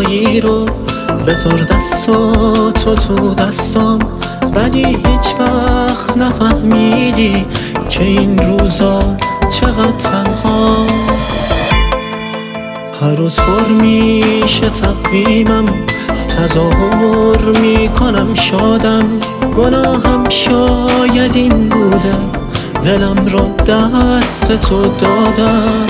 جدایی رو بذار دستاتو تو دستام، ولی هیچ وقت نفهمیدی که این روزا چقدر تنها. هر روز پر میشه تقویمم، تظاهر میکنم شادم، گناهم شاید این بوده دلم رو دست تو دادم.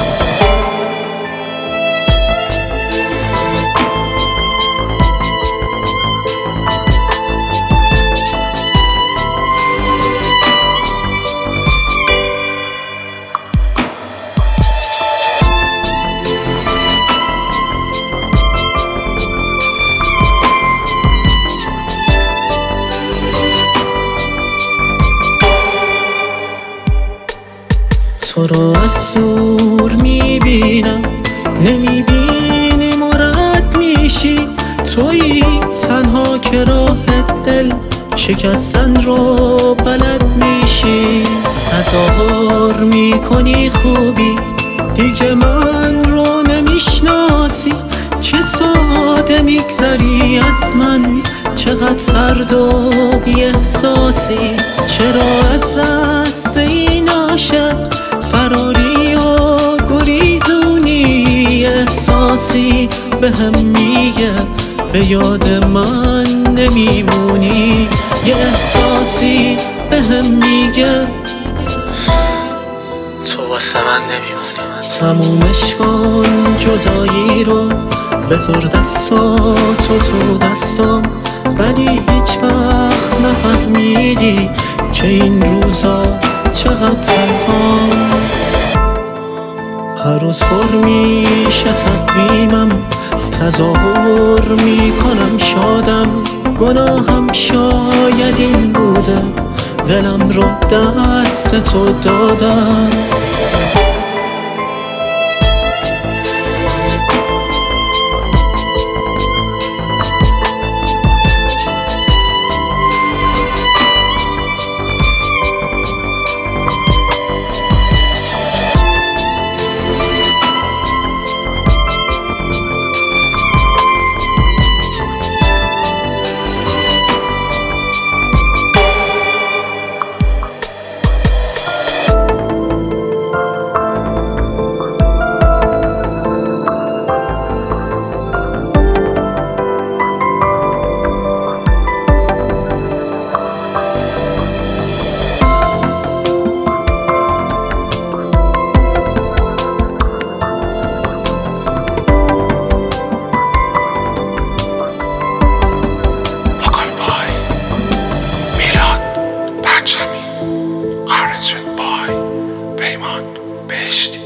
تو رو از دور میبینم، نمیبینی مرد میشی، تویی تنها که راه دل شکستن رو بلد میشی. تظاهر میکنی خوبی، دیگه من رو نمیشناسی، چه ساده میگذری از من، چقدر سرد و بی احساسی. چرا از دست این عاشق فراری و گریزونی؟ احساسی بهم میگه به یاد من نمیمونی، یه احساسی بهم میگه تو واسه من نمیمونی. تمومش کن جدایی رو، بذار دستاتو تو دستام، ولی هیچ وقت نفهمیدی که این روزا چقدر تنها. هر روز پر میشه تقویمم، تظاهر میکنم شادم، گناهم شاید این بوده دلم رو دست تو دادم. آرنج بای پیمان بهشتی.